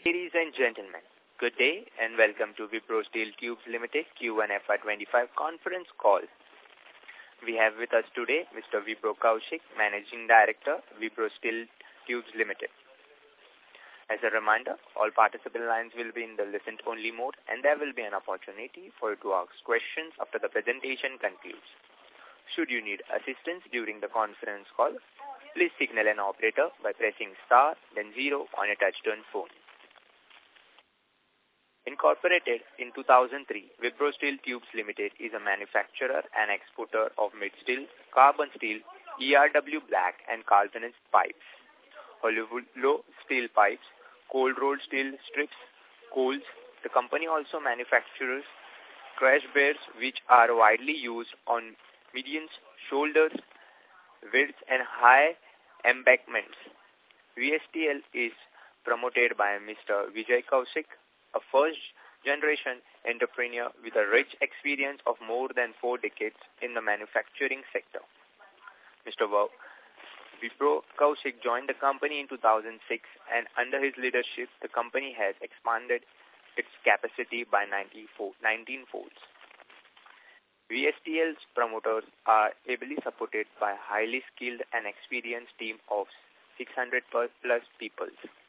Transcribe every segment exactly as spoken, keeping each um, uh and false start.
Ladies and gentlemen, good day and welcome to Wipro Steel Tubes Limited Q one F Y twenty-five conference call. We have with us today Mister Vipro Kaushik, Managing Director, Wipro Steel Tubes Limited. As a reminder, all participant lines will be in the listen-only mode and there will be an opportunity for you to ask questions after the presentation concludes. Should you need assistance during the conference call, please signal an operator by pressing star then zero on a touch-tone phone. Incorporated in two thousand three, Wipro Steel Tubes Limited is a manufacturer and exporter of mid-steel, carbon steel, E R W black and carbonate pipes, hollow steel pipes, cold-rolled steel strips, coals. The company also manufactures crash bears which are widely used on medians, shoulders, widths and high embankments. V S T L is promoted by Mister Vijay Kaushik, a first-generation entrepreneur with a rich experience of more than four decades in the manufacturing sector. Mister Vipro Kaushik joined the company in two thousand six, and under his leadership, the company has expanded its capacity by nineteen folds. V S T L's promoters are ably supported by a highly skilled and experienced team of six hundred plus people.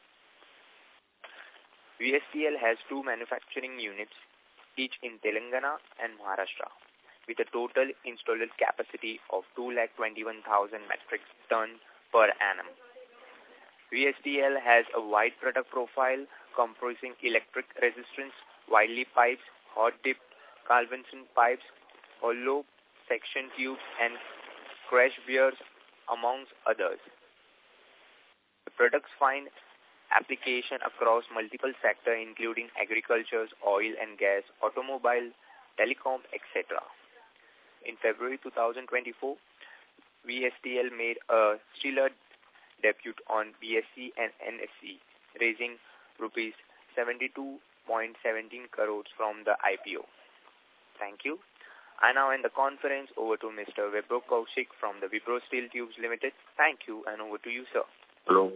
V S T L has two manufacturing units, each in Telangana and Maharashtra, with a total installed capacity of two lakh twenty-one thousand metric ton per annum. V S T L has a wide product profile comprising electric resistance, widely pipes, hot-dipped galvanizing pipes, hollow section tubes, and crash bears, amongst others. The products find application across multiple sectors including agriculture, oil and gas, automobile, telecom, et cetera. In February two thousand twenty-four, V S T L made a stellar debut on B S E and N S E, raising rupees seventy-two point one seven crores from the I P O. Thank you. I now end the conference over to Mister Vipro Kaushik from the Wipro Steel Tubes Limited. Thank you, and over to you, sir. Hello.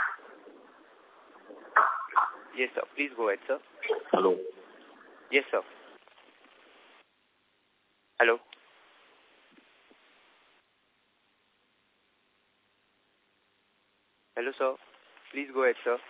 Yes, sir. Please go ahead, sir. Hello. Yes, sir. Hello. Hello, sir. Please go ahead, sir.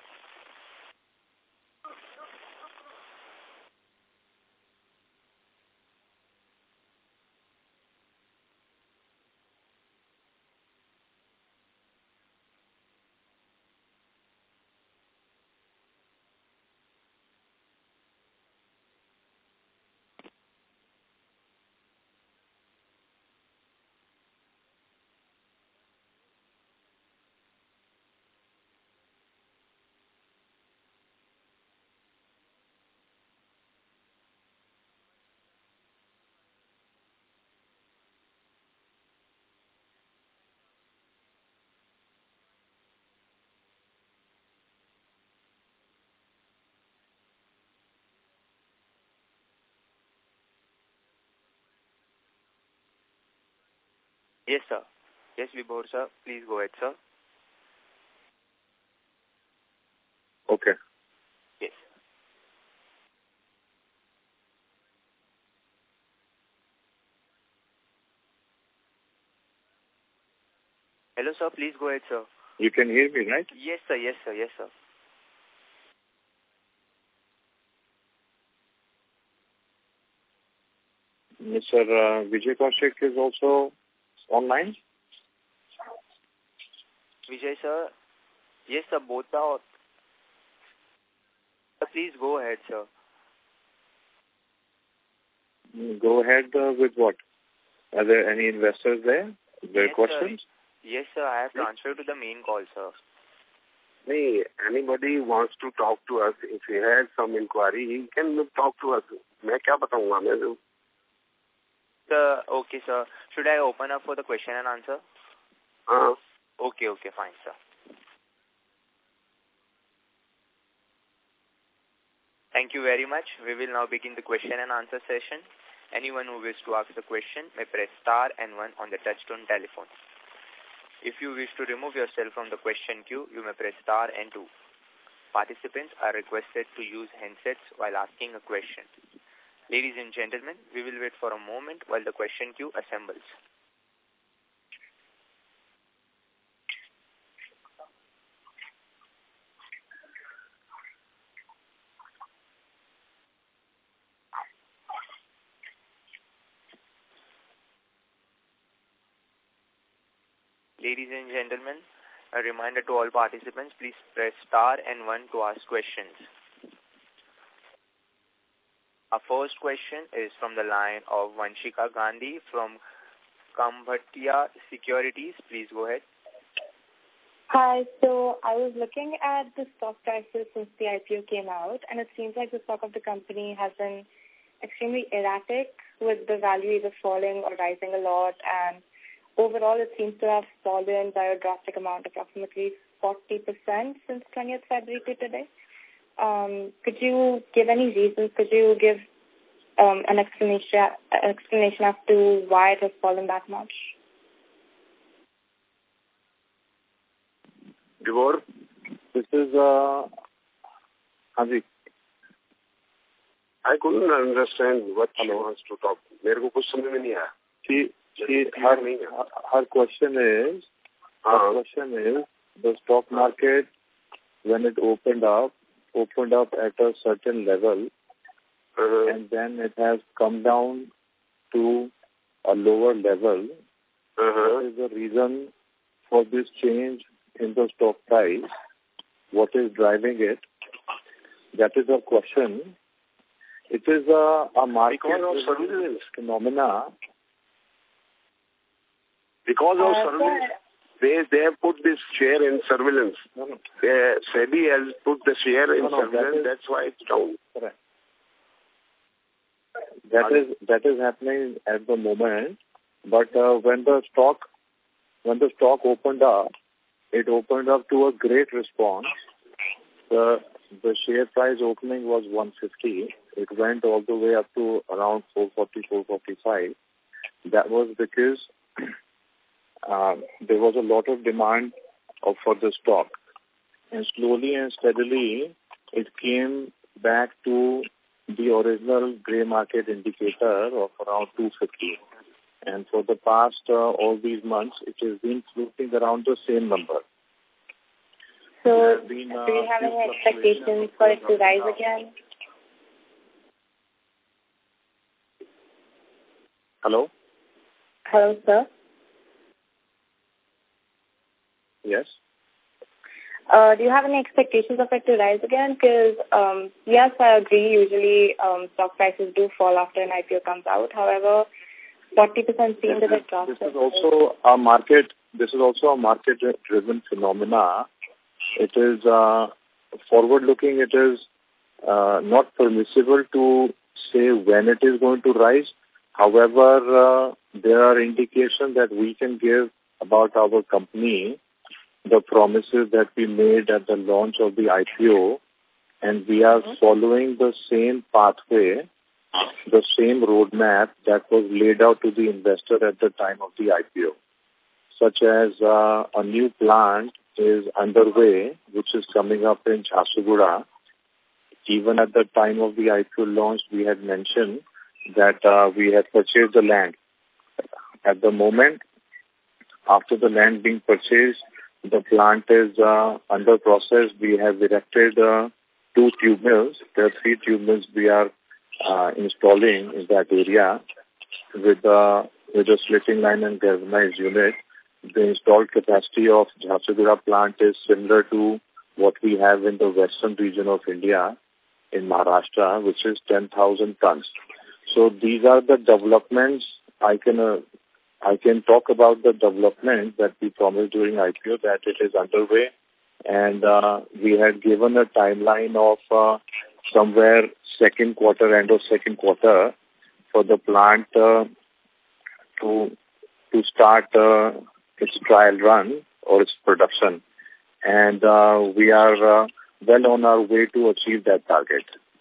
Yes, sir. Yes, Vibhor, sir. Please go ahead, sir. Okay. Yes. Hello, sir. Please go ahead, sir. You can hear me, right? Yes, sir. Yes, sir. Yes, sir. Mister Uh, Vijay Kaushik is also online? Vijay, sir. Yes, sir. Both are. Please go ahead, sir. Go ahead uh, with what? Are there any investors there? Are there yes, questions? Sir. Yes, sir. I have transferred to the main call, sir. Hey, anybody wants to talk to us, if he has some inquiry, he can talk to us. मैं क्या बताऊंगा मैं तो? Sir, okay, sir. Should I open up for the question and answer? Uh, okay, okay, fine, sir. Thank you very much. We will now begin the question and answer session. Anyone who wishes to ask a question may press star and one on the touchtone telephone. If you wish to remove yourself from the question queue, you may press star and two. participants are requested to use handsets while asking a question. Ladies and gentlemen, we will wait for a moment while the question queue assembles. Ladies and gentlemen, a reminder to all participants, please press star and one to ask questions. Our first question is from the line of Vanshika Gandhi from Kambhatia Securities. Please go ahead. Hi, so I was looking at the stock prices since the I P O came out, and it seems like the stock of the company has been extremely erratic, with the value either falling or rising a lot, and overall, it seems to have fallen by a drastic amount, approximately forty percent since twentieth February to today. Um, could you give any reasons? Could you give um, an explanation, an explanation as to why it has fallen that much? Devor, this is uh, Haji. I couldn't understand what she wants to talk. मेरे को कुछ समझ में नहीं आया. She, she, her, her question is, her question is, the stock market, when it opened up, opened up at a certain level, uh-huh. and then it has come down to a lower level. Uh-huh. What is the reason for this change in the stock price? What is driving it? That is a question. It is a, a market phenomena. Because of uh, surveillance, they they have put this share in surveillance. No, no. They, SEBI has put the share in no, no, surveillance. That is, that's why it's down. Correct. That is that is happening at the moment. But uh, when the stock when the stock opened up, it opened up to a great response. The the share price opening was one fifty. It went all the way up to around four forty, four forty-five. That was because Uh, there was a lot of demand of, for the stock, and slowly and steadily it came back to the original grey market indicator of around two fifty, and for the past uh, all these months it has been floating around the same number. So been, uh, do you have any expectations for it to rise again? Hello? Hello, sir. Yes. Uh, do you have any expectations of it to rise again? Because, um, yes, I agree, usually um, stock prices do fall after an I P O comes out. However, forty percent seems a bit drastic. This is also a market, this is also a market-driven phenomena. It is uh, forward-looking, it is uh, not permissible to say when it is going to rise. However, uh, there are indications that we can give about our company, the promises that we made at the launch of the I P O, and we are mm-hmm. following the same pathway, the same roadmap that was laid out to the investor at the time of the I P O, such as uh, a new plant is underway, which is coming up in Jharsuguda. Even at the time of the I P O launch, we had mentioned that uh, we had purchased the land. At the moment, after the land being purchased, the plant is uh, under process. We have erected uh, two tube mills. There are three tube mills we are uh, installing in that area with, uh, with a slitting line and galvanized unit. The installed capacity of Jharsuguda plant is similar to what we have in the western region of India, in Maharashtra, which is ten thousand tons. So these are the developments. I can uh, I can talk about the development that we promised during I P O, that it is underway, and uh, we had given a timeline of uh, somewhere second quarter, end of second quarter, for the plant uh, to to start uh, its trial run or its production, and uh, we are uh, well on our way to achieve that target.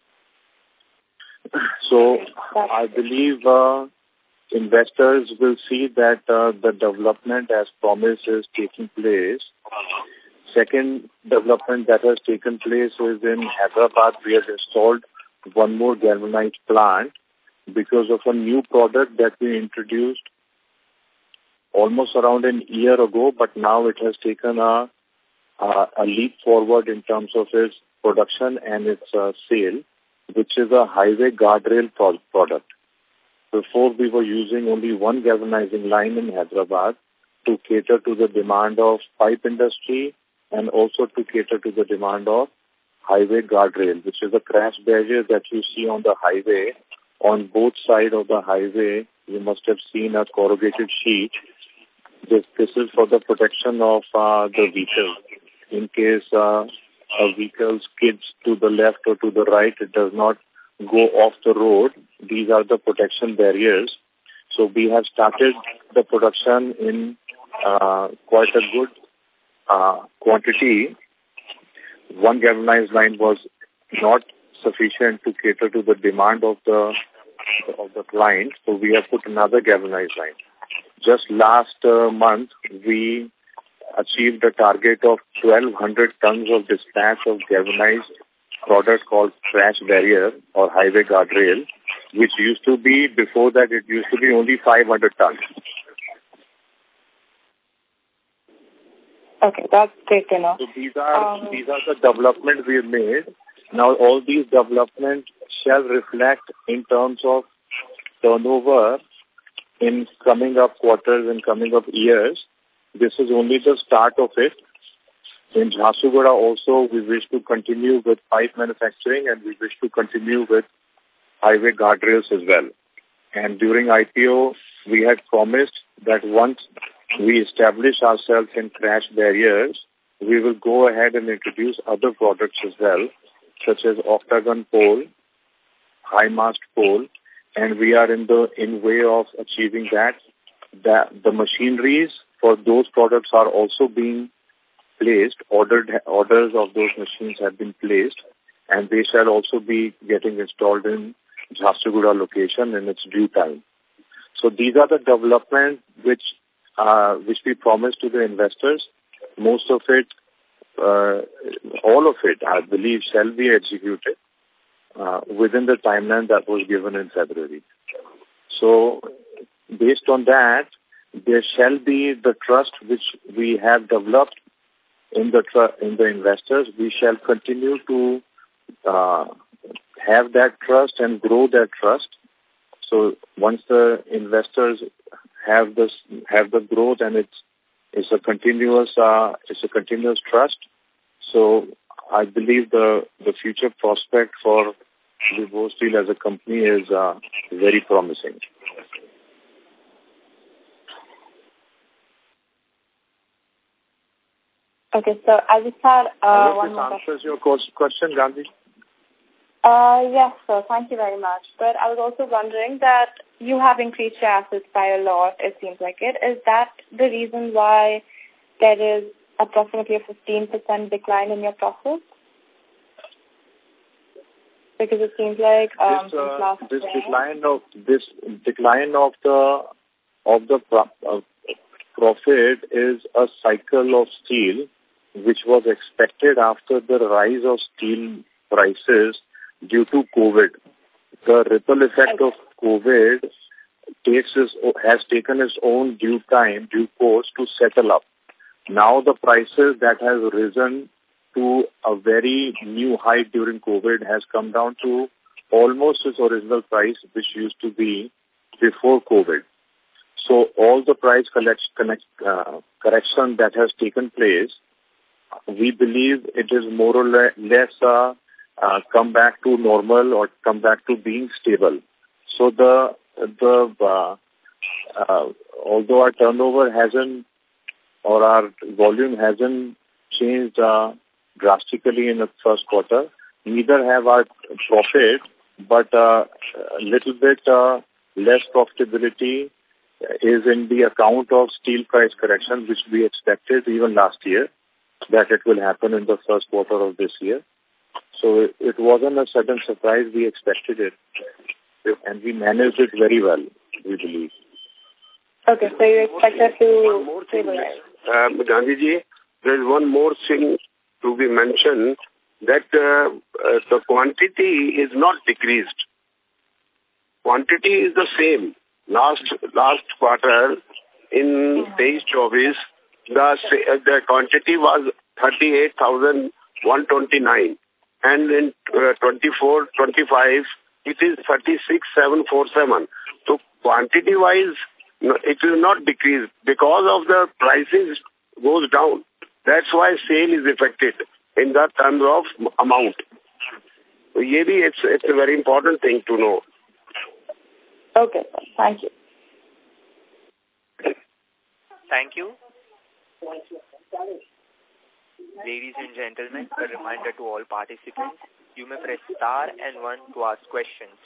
So I believe uh, investors will see that uh, the development as promised is taking place, Second development that has taken place is in Hyderabad. We have installed one more galvanized plant because of a new product that we introduced almost around a year ago, but now it has taken a, a, a leap forward in terms of its production and its uh, sale, which is a highway guardrail pro- product. Before, we were using only one galvanizing line in Hyderabad to cater to the demand of pipe industry and also to cater to the demand of highway guardrail, which is a crash barrier that you see on the highway. On both sides of the highway, you must have seen a corrugated sheet. This, this is for the protection of uh, the vehicle. In case uh, a vehicle skids to the left or to the right, it does not go off the road. These are the protection barriers. So we have started the production in uh, quite a good uh, quantity. One galvanized line was not sufficient to cater to the demand of the of the client, so we have put another galvanized line. Just last uh, month, we achieved a target of twelve hundred tons of dispatch of galvanized product called crash barrier or highway guardrail, which used to be, before that, it used to be only five hundred tons. Okay, that's great to know. So these are, um, these are the developments we have made. Now, all these developments shall reflect in terms of turnover in coming up quarters and coming up years. This is only the start of it. In Jharsuguda also, we wish to continue with pipe manufacturing and we wish to continue with highway guardrails as well. And during I P O, we had promised that once we establish ourselves in crash barriers, we will go ahead and introduce other products as well, such as octagon pole, high mast pole, and we are in the in way of achieving that. That the machineries for those products are also being placed. Ordered orders of those machines have been placed, and they shall also be getting installed in Jharsuguda location in its due time. So these are the developments which uh, which we promised to the investors. Most of it, uh, all of it, I believe, shall be executed uh, within the timeline that was given in February. So based on that, there shall be the trust which we have developed in the tr- in the investors. We shall continue to uh, have that trust and grow that trust. So once the investors have this have the growth and it's it's a continuous uh, it's a continuous trust. So I believe the the future prospect for Vibhore Steel as a company is uh, very promising. Okay, so I just had uh, I hope one this more answers question. your question, Gandhi. Uh, yes, sir. Thank you very much. But I was also wondering that you have increased your assets by a lot, it seems like it. Is that the reason why there is approximately a fifteen percent decline in your profits? Because it seems like um, this, since uh, last this year, decline of this decline of the of the pro- uh, profit is a cycle of steel, which was expected after the rise of steel prices due to COVID. The ripple effect of COVID takes its, has taken its own due time, due course to settle up. Now the prices that has risen to a very new height during COVID has come down to almost its original price, which used to be before COVID. So all the price collect, connect, uh, correction that has taken place, we believe it is more or le- less uh, uh, come back to normal or come back to being stable. So the the uh, uh, although our turnover hasn't or our volume hasn't changed uh, drastically in the first quarter, neither have our profit, but uh, a little bit uh, less profitability is in the account of steel price correction, which we expected even last year, that it will happen in the first quarter of this year. So it, it wasn't a sudden surprise. We expected it, and we managed it very well, we believe. Okay, so you expect us to One more thing, stabilize. uh, Gandhiji, there is one more thing to be mentioned, that uh, uh, the quantity is not decreased. Quantity is the same. Last last quarter in twenty twenty-four, the the quantity was thirty-eight thousand one hundred twenty-nine, and in uh, twenty-four twenty-five it is thirty-six thousand seven hundred forty-seven. So quantity wise, it will not decrease because of the prices goes down. That's why sale is affected in the terms of amount. So maybe it's it's a very important thing to know. Okay, sir. Thank you. Thank you. Ladies and gentlemen, a reminder to all participants, you may press star and one to ask questions.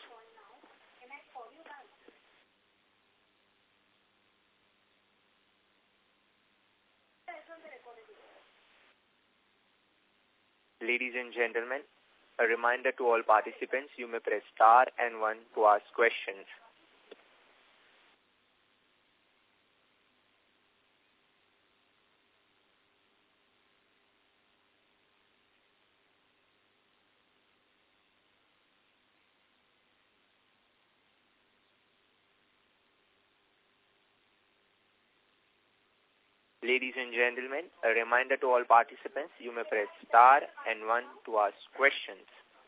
Ladies and gentlemen, a reminder to all participants, you may press star and one to ask questions. Ladies and gentlemen, a reminder to all participants, you may press star and one to ask questions.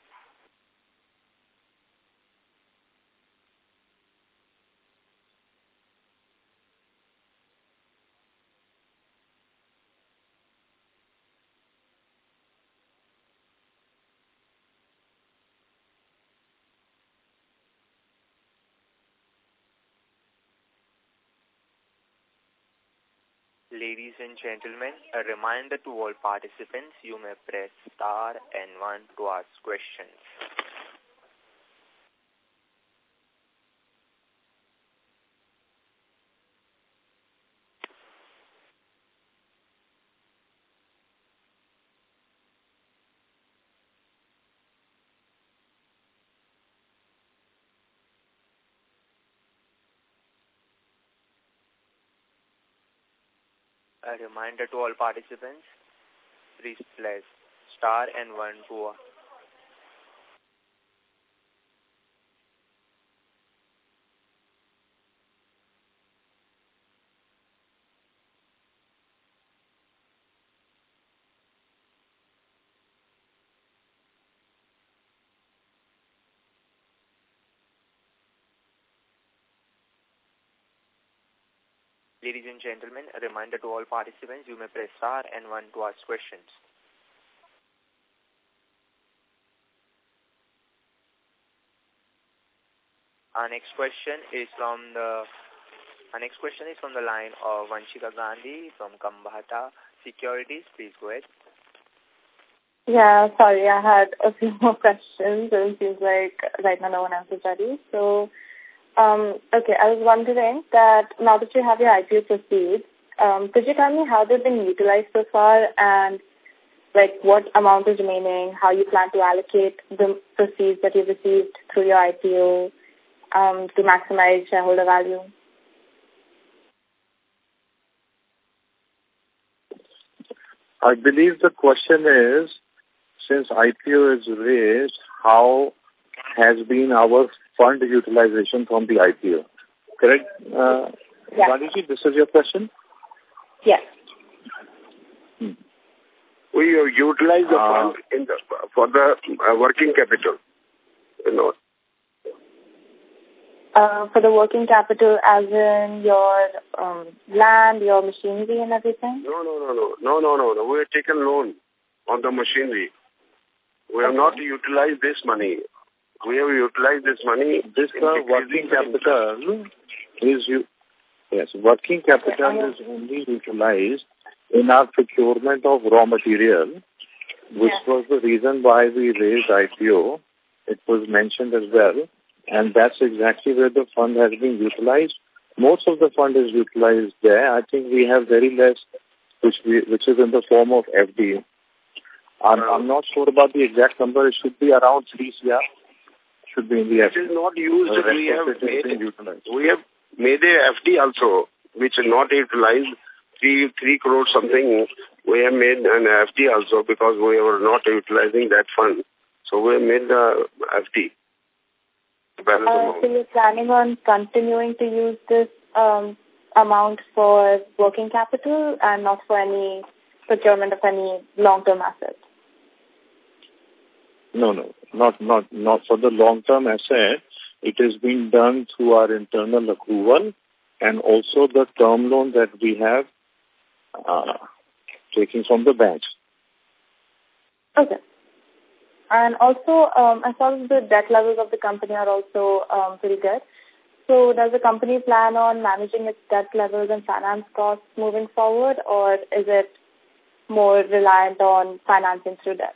Ladies and gentlemen, a reminder to all participants, you may press star and one to ask questions. A reminder to all participants, please press star and one to Ladies and gentlemen, a reminder to all participants, you may press star and one to ask questions. Our next question is from the our next question is from the line of Vanshika Gandhi from Kambhata Securities. Please go ahead. Yeah, sorry, I had a few more questions. It seems like right now no one else is ready. So, um, okay, I was wondering that now that you have your I P O proceeds, um, could you tell me how they've been utilized so far and like what amount is remaining, how you plan to allocate the proceeds that you've received through your I P O um, to maximize shareholder value? I believe the question is, since I P O is raised, how has been our fund utilization from the I P O? Correct? Uh, yeah. Gandhiji, this is your question? Yes. Hmm. We utilize the uh, fund in the, for the uh, working capital. You know. Uh, for the working capital as in your um, land, your machinery and everything? No, no, no, no. No, no, no, no. We have taken loan on the machinery. We have okay. not utilized this money. We have utilized this money. This uh, working capital is, you, yes, working capital is only utilized in our procurement of raw material, which yes. was the reason why we raised I P O. It was mentioned as well. And that's exactly where the fund has been utilized. Most of the fund is utilized there. I think we have very less, which we, which is in the form of F D. I'm, I'm not sure about the exact number. It should be around three C R. Should be in the F D. It is not used. Uh, we have made we have made a F D also, which is not utilized three, three crore something, we have made an F D also because we were not utilizing that fund. So we made the F D. Uh, so you're planning on continuing to use this um, amount for working capital and not for any procurement of any long-term assets? No, no, not not not for the long-term asset. It is being done through our internal accrual and also the term loan that we have uh, taking from the banks. Okay. And also, um, I saw the debt levels of the company are also um, pretty good. So does the company plan on managing its debt levels and finance costs moving forward, or is it more reliant on financing through debt?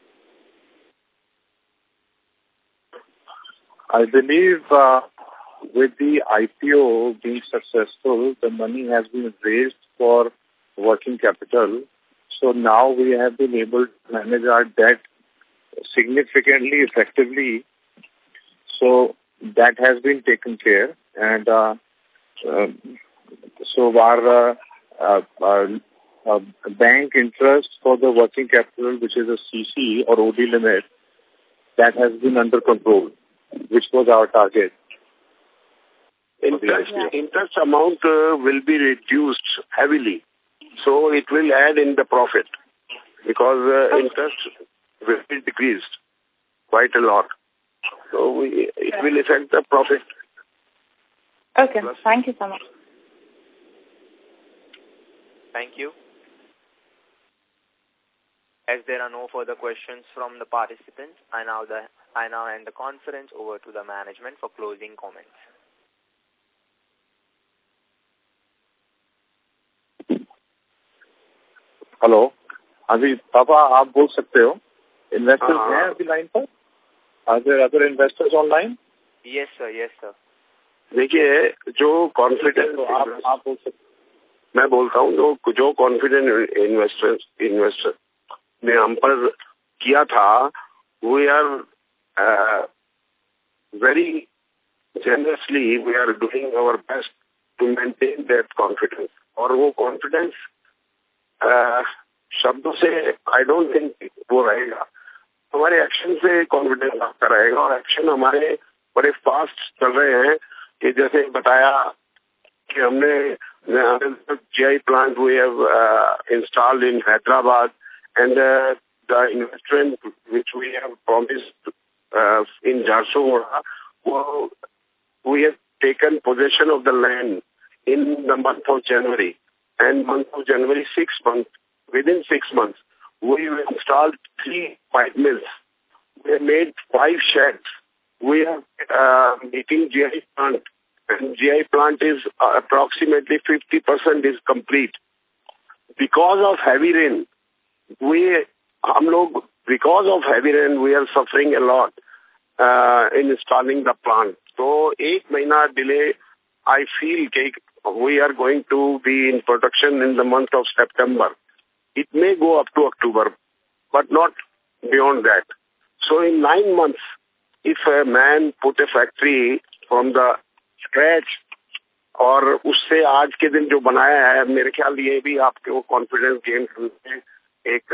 I believe uh, with the I P O being successful, the money has been raised for working capital. So now we have been able to manage our debt significantly effectively. So that has been taken care. And uh, uh, so our, uh, uh, our uh, bank interest for the working capital, which is a C C or O D limit, that has been under control, which was our target. Interest, interest amount uh, will be reduced heavily. So it will add in the profit because uh, interest will be decreased quite a lot. So we, it will affect the profit. Okay, Plus. Thank you so much. Thank you. As there are no further questions from the participants, I now, the, I now end the conference over to the management for closing comments. Hello अभी पापा आप बोल सकते हो investors हैं अभी line पर are there other investors online yes sir yes sir देखिए जो कॉन्फिडेंट तो आप आप बोल सकते मैं बोलता हूँ जो जो कॉन्फिडेंट इन्वेस्टर इन्वेस्टर ने हम पर किया था we are very generously we are doing our best to maintain that confidence और वो कॉन्फिडेंस Uh, शब्दों से आई डोंट थिंक वो रहेगा हमारे एक्शन से कॉन्फिडेंस आपका रहेगा और एक्शन हमारे बड़े फास्ट चल रहे हैं कि जैसे बताया कि हमने GI plant we have installed in Hyderabad and the investment which we have promised in Jharsuguda वो we have taken position of the land in the month of January. And month of January, six months, within six months, we installed three pipe mills. We have made five sheds. We are uh, making G I plant. And G I plant is uh, approximately fifty percent is complete. Because of heavy rain, we, hum log, because of heavy rain, we are suffering a lot uh, in installing the plant. So, eight mahina delay, I feel cake. We are going to be in production in the month of September. It may go up to October, but not beyond that. So in nine months, if a man put a factory from the scratch, और उससे आज के दिन जो बनाया है मेरे ख्याल ये भी आपके वो कॉन्फिडेंस गेन करने में एक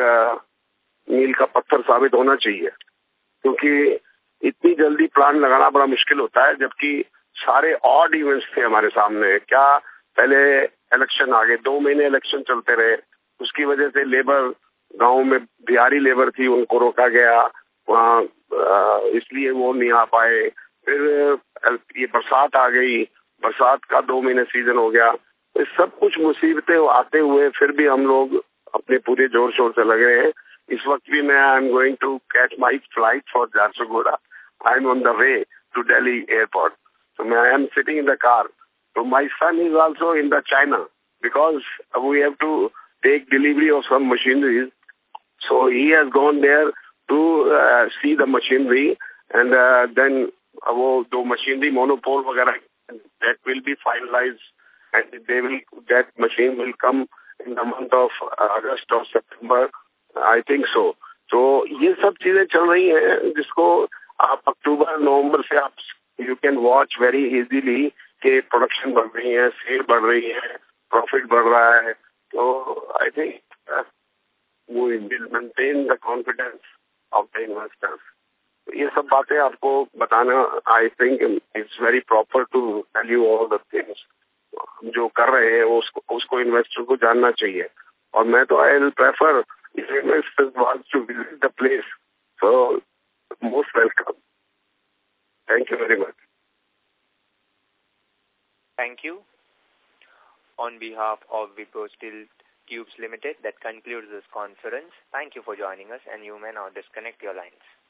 मील का पत्थर साबित होना चाहिए क्योंकि इतनी जल्दी प्लान लगाना बड़ा मुश्किल होता है जबकि सारे ऑड इवेंट्स थे हमारे सामने क्या पहले इलेक्शन आ गए दो महीने इलेक्शन चलते रहे उसकी वजह से लेबर गांव में बिहारी लेबर थी उनको रोका गया वहाँ इसलिए वो नहीं आ पाए फिर ये बरसात आ गई बरसात का दो महीने सीजन हो गया इस सब कुछ मुसीबतें आते हुए फिर भी हम लोग अपने पूरे जोर शोर से लगे हैं इस वक्त भी मैं I am going to catch my flight for Jharsuguda I am on the way to Delhi airport. So I am sitting in the car. So my son is also in the China because we have to take delivery of some machineries. So he has gone there to uh, see the machinery and uh, then uh, wo do machinery monopole वगैरह that will be finalized and they will that machine will come in the month of uh, August or September. I think so. So ये सब चीजें चल रही हैं जिसको आप अक्टूबर नवंबर से आप you can watch very easily कि प्रोडक्शन बढ़ रही है सेल बढ़ रही है प्रॉफिट बढ़ रहा है So I think uh, we will maintain the confidence of the investors. ये सब बातें आपको बताना, I think it's very proper to tell you all the things. जो कर रहे हैं उसको उसको इन्वेस्टर को जानना चाहिए. और मैं तो I will prefer if investors want to visit the place. So most welcome. Thank you very much. Thank you. On behalf of Vibro Steel Tubes Limited, that concludes this conference. Thank you for joining us, and you may now disconnect your lines.